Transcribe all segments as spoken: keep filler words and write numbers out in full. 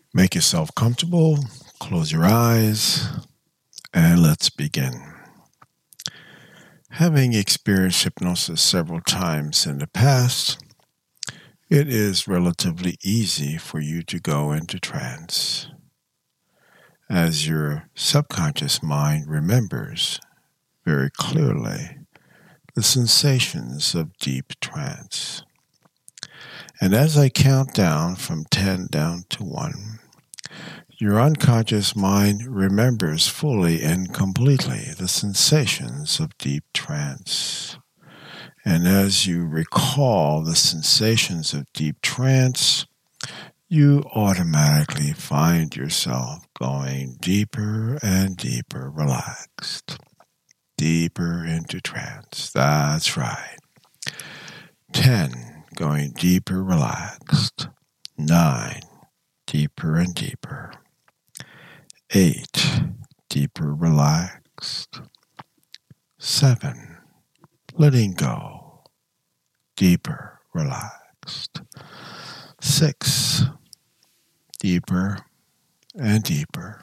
Make yourself comfortable, close your eyes, and let's begin. Having experienced hypnosis several times in the past, it is relatively easy for you to go into trance, as your subconscious mind remembers very clearly the sensations of deep trance. And as I count down from ten down to one, your unconscious mind remembers fully and completely the sensations of deep trance. And as you recall the sensations of deep trance, you automatically find yourself going deeper and deeper relaxed. Deeper into trance. That's right. ten, going deeper relaxed. nine, deeper and deeper. eight, deeper relaxed. seven, letting go, deeper relaxed. six, deeper and deeper.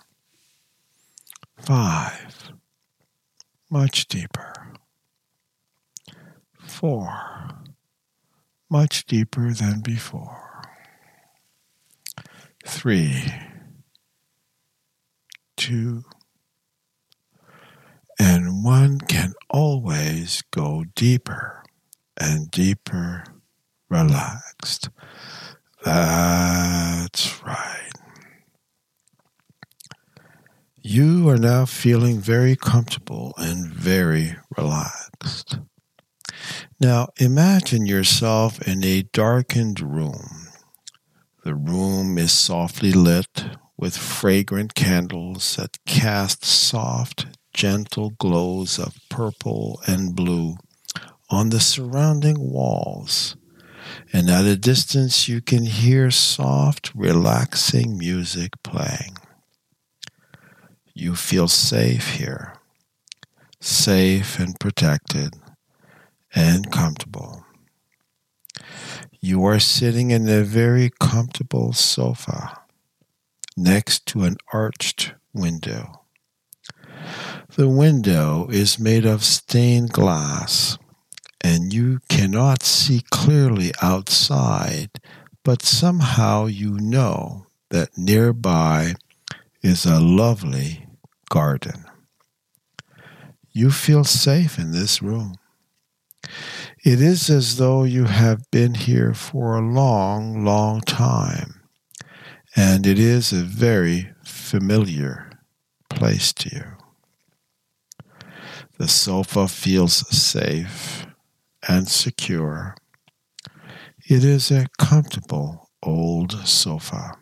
five, much deeper. four, much deeper than before. three, two, and one can always go deeper and deeper relaxed. That's right. You are now feeling very comfortable and very relaxed. Now imagine yourself in a darkened room. The room is softly lit with fragrant candles that cast soft, gentle glows of purple and blue on the surrounding walls. And at a distance you can hear soft, relaxing music playing. You feel safe here, safe and protected and comfortable. You are sitting in a very comfortable sofa next to an arched window. The window is made of stained glass, and you cannot see clearly outside, but somehow you know that nearby is a lovely garden. You feel safe in this room. It is as though you have been here for a long, long time, and it is a very familiar place to you. The sofa feels safe and secure. It is a comfortable old sofa.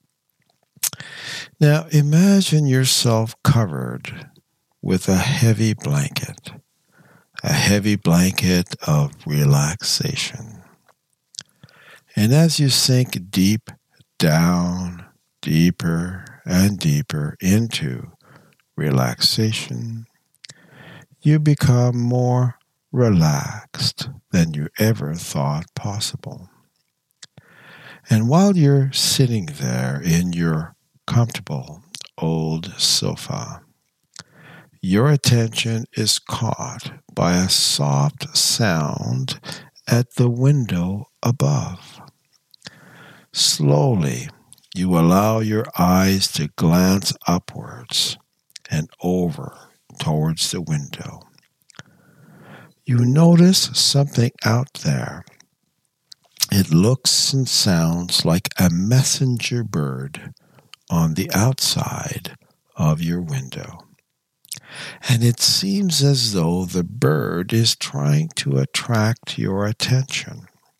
Now imagine yourself covered with a heavy blanket, a heavy blanket of relaxation. And as you sink deep down, deeper and deeper into relaxation, you become more relaxed than you ever thought possible. And while you're sitting there in your comfortable old sofa, your attention is caught by a soft sound at the window above. Slowly, you allow your eyes to glance upwards and over towards the window. You notice something out there. It looks and sounds like a messenger bird on the outside of your window. And it seems as though the bird is trying to attract your attention.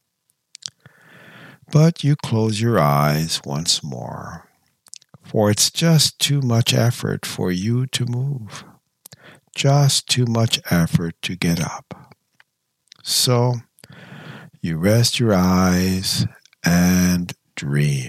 But you close your eyes once more, for it's just too much effort for you to move, just too much effort to get up. So you rest your eyes and dream.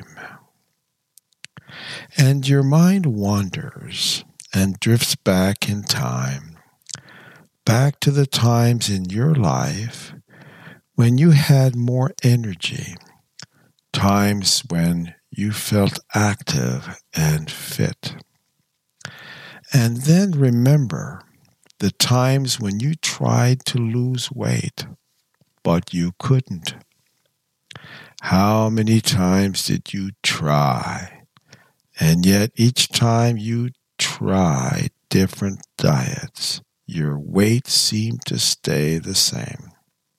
And your mind wanders and drifts back in time, back to the times in your life when you had more energy, times when you felt active and fit. And then remember the times when you tried to lose weight, but you couldn't. How many times did you try? And yet each time you tried different diets, your weight seemed to stay the same.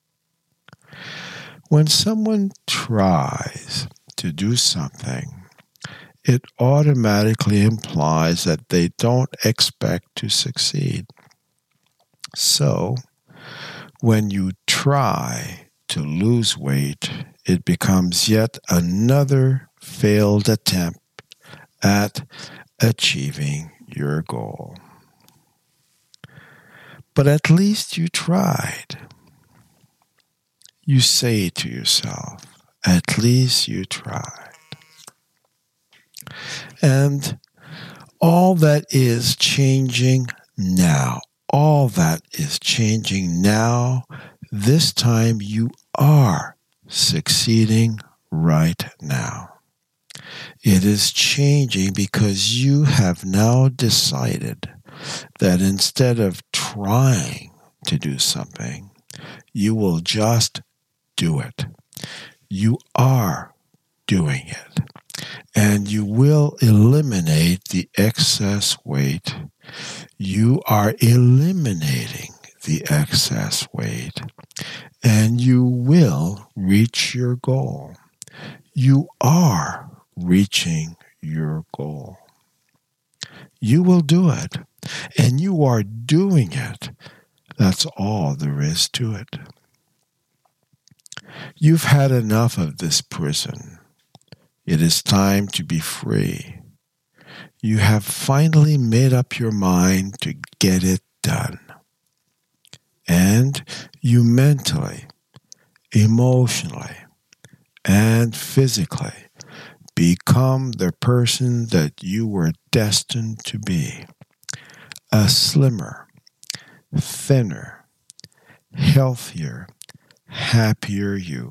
When someone tries to do something, it automatically implies that they don't expect to succeed. So, when you try to lose weight, it becomes yet another failed attempt at achieving your goal. But at least you tried. You say to yourself, at least you tried. And all that is changing now, all that is changing now, this time you are succeeding right now. It is changing because you have now decided that instead of trying to do something, you will just do it. You are doing it. And you will eliminate the excess weight. You are eliminating the excess weight. And you will reach your goal. You are reaching your goal. You will do it. And you are doing it. That's all there is to it. You've had enough of this prison. It is time to be free. You have finally made up your mind to get it done. And you mentally, emotionally, and physically become the person that you were destined to be. A slimmer, thinner, healthier, happier you.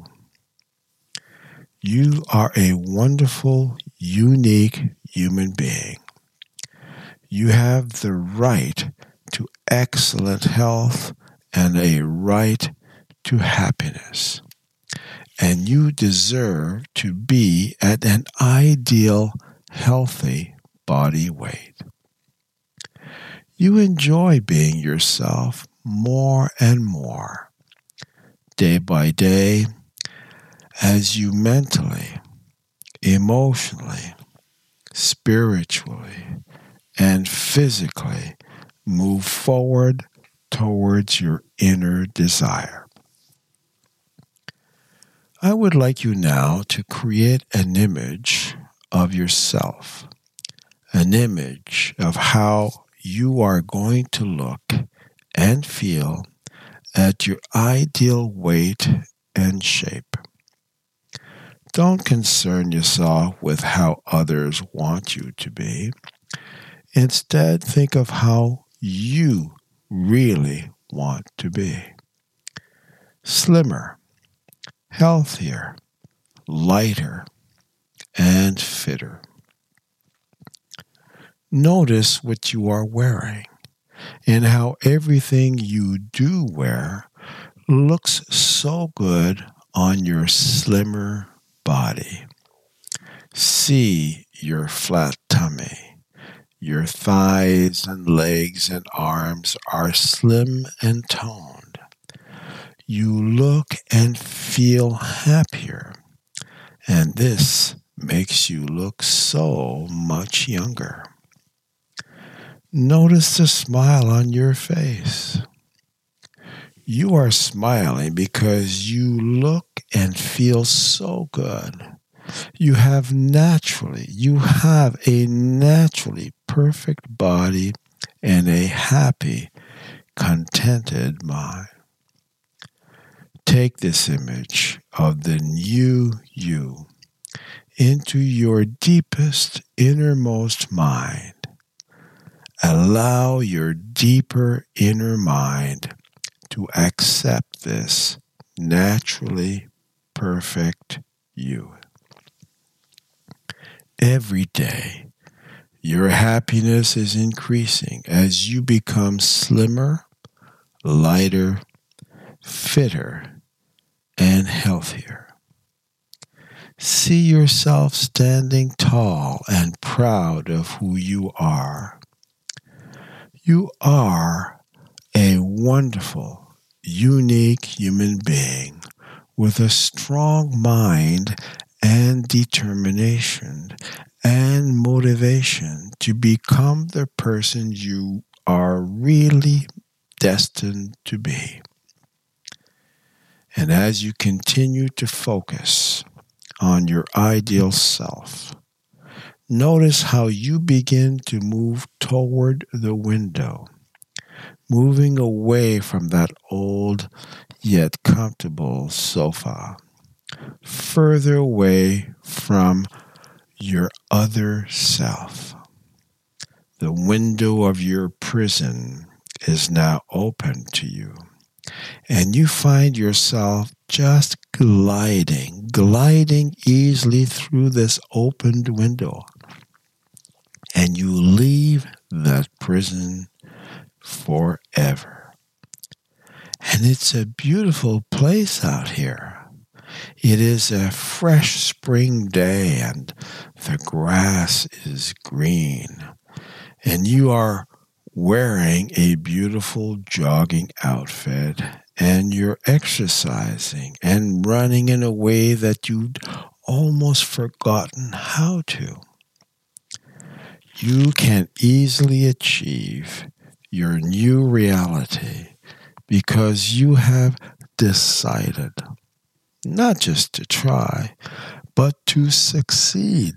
You are a wonderful, unique human being. You have the right to excellent health and a right to happiness. And you deserve to be at an ideal, healthy body weight. You enjoy being yourself more and more, day by day, as you mentally, emotionally, spiritually, and physically move forward towards your inner desire. I would like you now to create an image of yourself, an image of how you are going to look and feel at your ideal weight and shape. Don't concern yourself with how others want you to be. Instead, think of how you really want to be. Slimmer, healthier, lighter, and fitter. Notice what you are wearing and how everything you do wear looks so good on your slimmer body. See your flat tummy. Your thighs and legs and arms are slim and toned. You look and feel happier, and this makes you look so much younger. Notice the smile on your face. You are smiling because you look and feel so good. You have naturally, you have a naturally perfect body and a happy, contented mind. Take this image of the new you into your deepest, innermost mind. Allow your deeper inner mind to accept this naturally perfect you. every day, your happiness is increasing as you become slimmer, lighter, fitter, and healthier. See yourself standing tall and proud of who you are. You are a wonderful, unique human being with a strong mind and determination and motivation to become the person you are really destined to be. And as you continue to focus on your ideal self, notice how you begin to move toward the window, moving away from that old yet comfortable sofa, further away from your other self. The window of your prison is now open to you, and you find yourself just gliding, gliding easily through this opened window, and you leave that prison forever. And it's a beautiful place out here. It is a fresh spring day, and the grass is green, and you are wearing a beautiful jogging outfit, and you're exercising and running in a way that you'd almost forgotten how to. You can easily achieve your new reality because you have decided not just to try, but to succeed.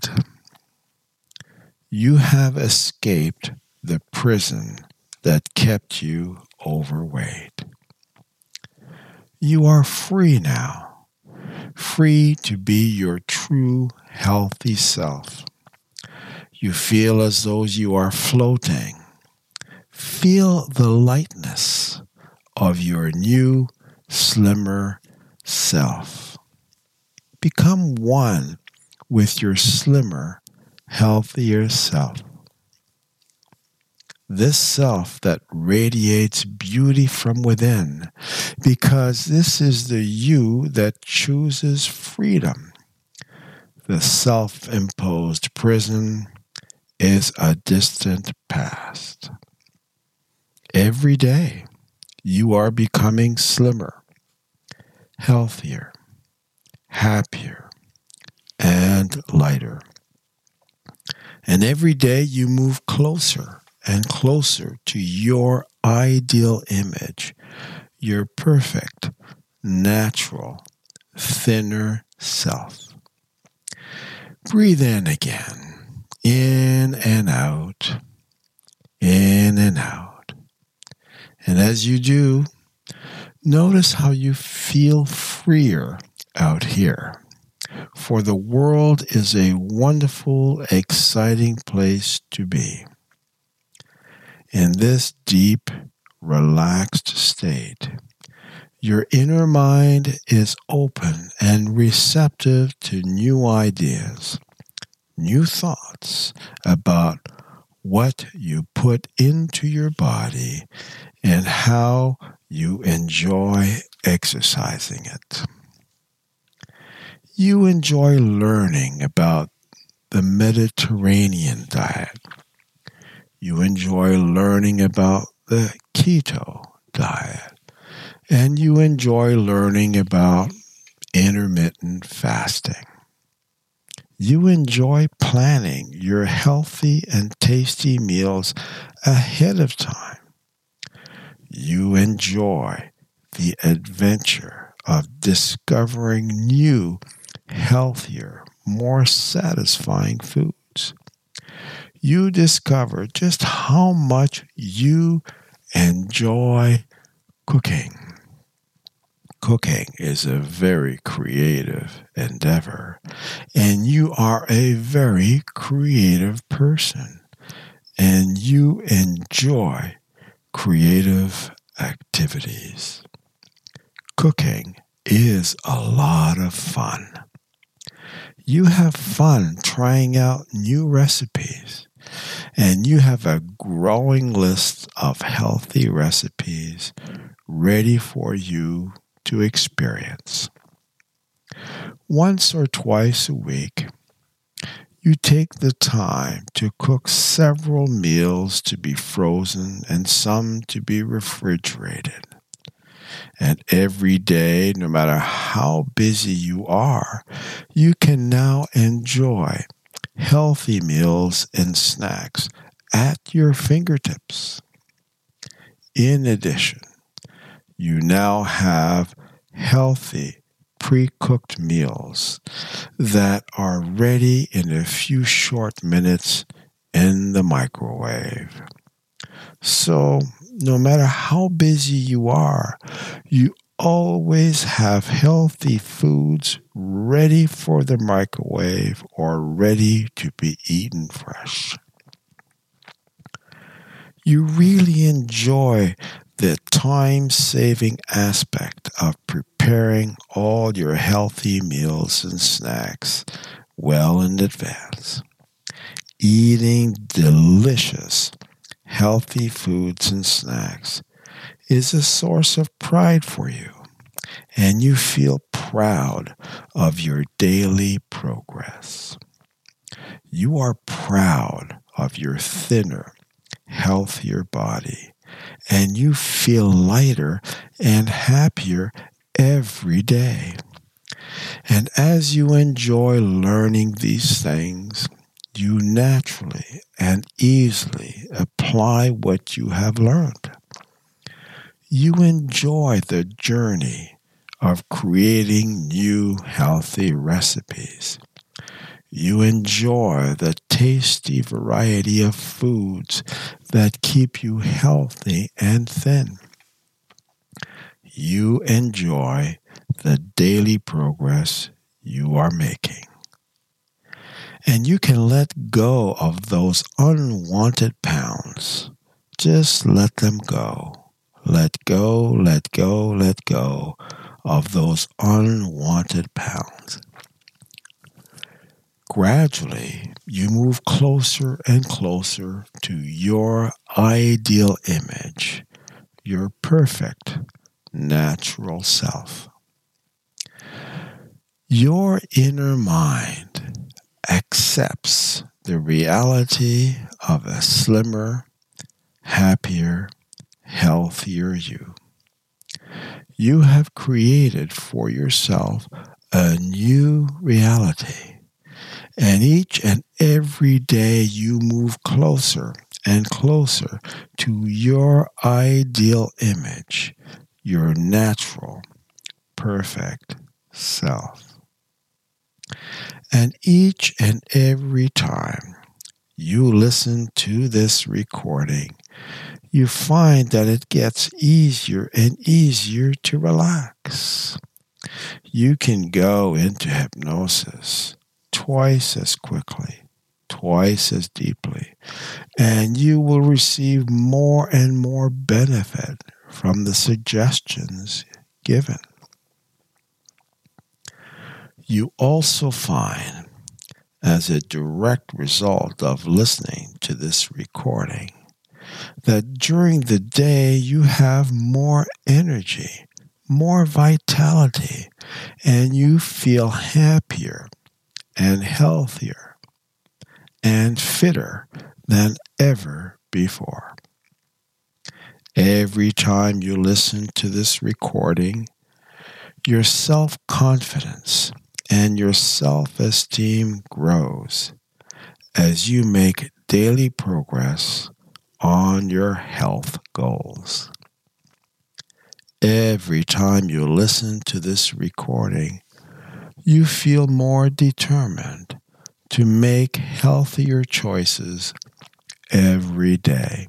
You have escaped the prison that kept you overweight. You are free now, free to be your true healthy self. You feel as though you are floating. Feel the lightness of your new, slimmer self. Become one with your slimmer, healthier self. This self that radiates beauty from within, because this is the you that chooses freedom. The self-imposed prison is a distant past. Every day, you are becoming slimmer, healthier, happier, and lighter. And every day you move closer and closer to your ideal image, your perfect, natural, thinner self. Breathe in again, in and out, in and out. And as you do, notice how you feel freer out here. For the world is a wonderful, exciting place to be. In this deep, relaxed state, your inner mind is open and receptive to new ideas, new thoughts about what you put into your body and how you enjoy exercising it. You enjoy learning about the Mediterranean diet. You enjoy learning about the keto diet. And you enjoy learning about intermittent fasting. You enjoy planning your healthy and tasty meals ahead of time. You enjoy the adventure of discovering new, healthier, more satisfying foods. You discover just how much you enjoy cooking. Cooking is a very creative endeavor, and you are a very creative person, and you enjoy creative activities. Cooking is a lot of fun. You have fun trying out new recipes, and you have a growing list of healthy recipes ready for you to experience. Once or twice a week, you take the time to cook several meals to be frozen and some to be refrigerated. And every day, no matter how busy you are, you can now enjoy healthy meals and snacks at your fingertips. In addition, you now have healthy pre-cooked meals that are ready in a few short minutes in the microwave. So, no matter how busy you are, you always have healthy foods ready for the microwave or ready to be eaten fresh. You really enjoy the time-saving aspect of preparing all your healthy meals and snacks well in advance. Eating delicious, healthy foods and snacks is a source of pride for you, and you feel proud of your daily progress. You are proud of your thinner, healthier body, and you feel lighter and happier every day. And as you enjoy learning these things, you naturally and easily apply what you have learned. You enjoy the journey of creating new healthy recipes. You enjoy the tasty variety of foods that keep you healthy and thin. You enjoy the daily progress you are making. And you can let go of those unwanted pounds. Just let them go. Let go, let go, let go of those unwanted pounds. Gradually, you move closer and closer to your ideal image, your perfect, natural self. Your inner mind accepts the reality of a slimmer, happier, healthier you. You have created for yourself a new reality. And each and every day you move closer and closer to your ideal image, your natural, perfect self. And each and every time you listen to this recording, you find that it gets easier and easier to relax. You can go into hypnosis twice as quickly, twice as deeply, and you will receive more and more benefit from the suggestions given. You also find, as a direct result of listening to this recording, that during the day you have more energy, more vitality, and you feel happier and healthier and fitter than ever before. Every time you listen to this recording, your self-confidence and your self-esteem grows as you make daily progress on your health goals. Every time you listen to this recording, you feel more determined to make healthier choices every day.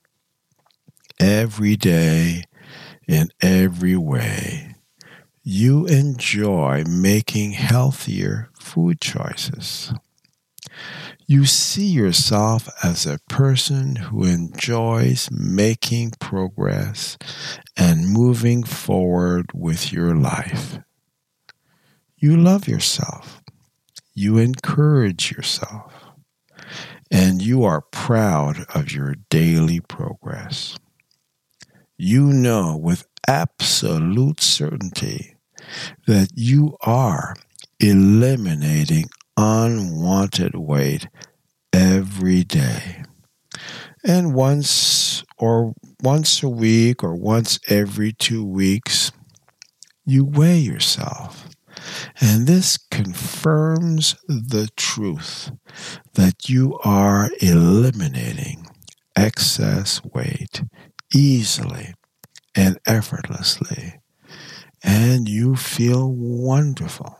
Every day, in every way, you enjoy making healthier food choices. You see yourself as a person who enjoys making progress and moving forward with your life. You love yourself. you encourage yourself, and you are proud of your daily progress. You know with absolute certainty that you are eliminating unwanted weight every day. And once or once a week or once every two weeks, you weigh yourself. And this confirms the truth that you are eliminating excess weight easily and effortlessly, and you feel wonderful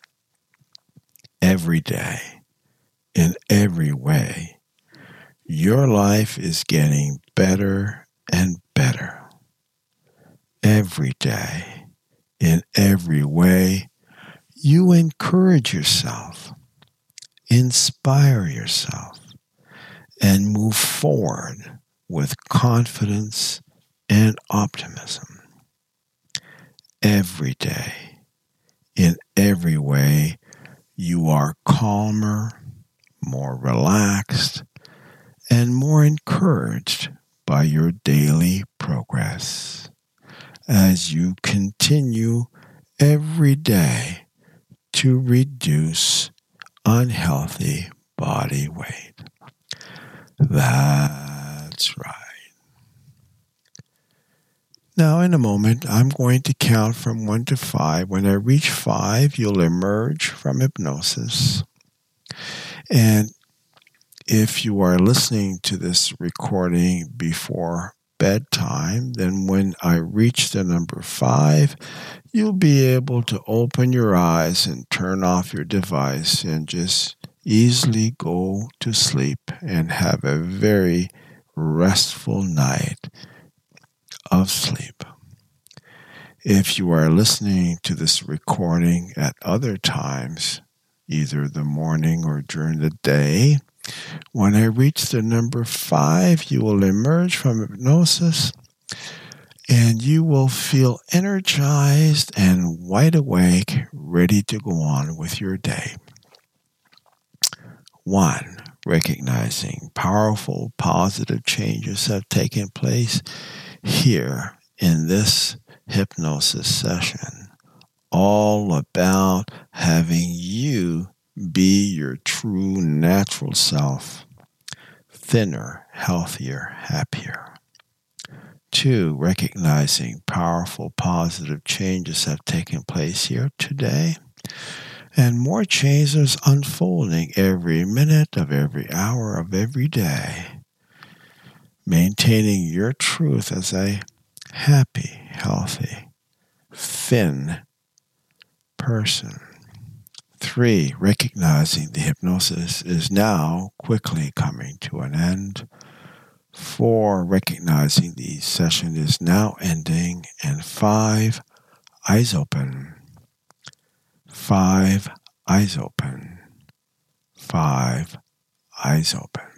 every day. In every way, your life is getting better and better. Every day, in every way, you encourage yourself, inspire yourself, and move forward with confidence and optimism. Every day, in every way, you are calmer, more relaxed, and more encouraged by your daily progress as you continue every day to reduce unhealthy body weight. That's right. Now, in a moment, I'm going to count from one to five. When I reach five, you'll emerge from hypnosis. And if you are listening to this recording before bedtime, then when I reach the number five, you'll be able to open your eyes and turn off your device and just easily go to sleep and have a very restful night of sleep. If you are listening to this recording at other times, either the morning or during the day, when I reach the number five, you will emerge from hypnosis and you will feel energized and wide awake, ready to go on with your day. One, recognizing powerful, positive changes have taken place here in this hypnosis session, all about having you be your true natural self, thinner, healthier, happier. Two, recognizing powerful, positive changes have taken place here today, and more changes unfolding every minute of every hour of every day, maintaining your truth as a happy, healthy, thin person. Three, recognizing the hypnosis is now quickly coming to an end. Four, recognizing the session is now ending. And five, eyes open. Five, eyes open. Five, eyes open.